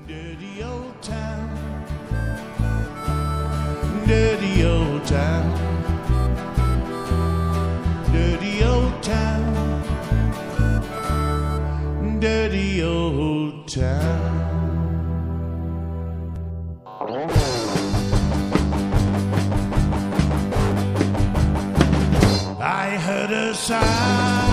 Dirty old town, dirty old town, dirty old town, dirty old town. I heard a sigh